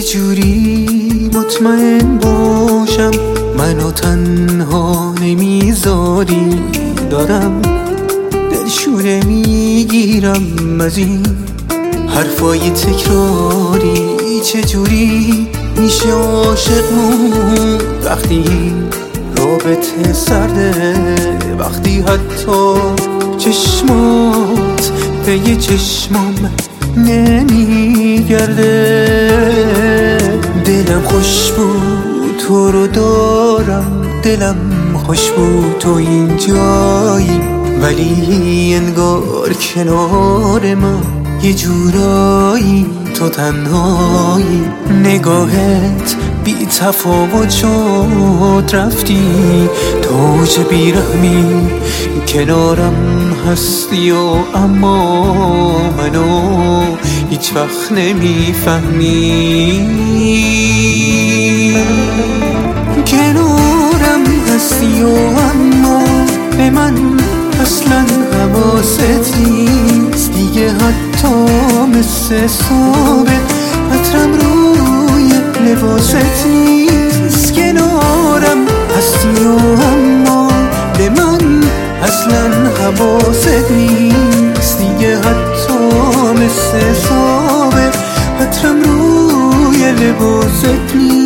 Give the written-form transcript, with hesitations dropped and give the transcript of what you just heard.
چجوری مطمئن باشم منو تنها نمیذاری؟ دارم دلشوره میگیرم از این حرفای تکراری. چجوری میشه عاشق مون وقتی رابطه سرده، وقتی حتی چشمات به چشمام نمیگرده؟ دلم خوش بود تو رو دارم، دلم خوش بود تو اینجایی، ولی انگار کنار من یه جورایی تو تنهایی. نگاهت بی تفاوت شد، رفتی تو چه بیرحمی کنارم هستی و اما منو هیچ وقت نمیفهمی. کنارم هستی و اما به من اصلا حواست نیست دیگه، حتی مثل ثابت عطرم روی لباست نیست. کنارم هستی و اما به من اصلا حواست نیست دیگه، حتی مثل ثابت عطرم روی لباست نیست.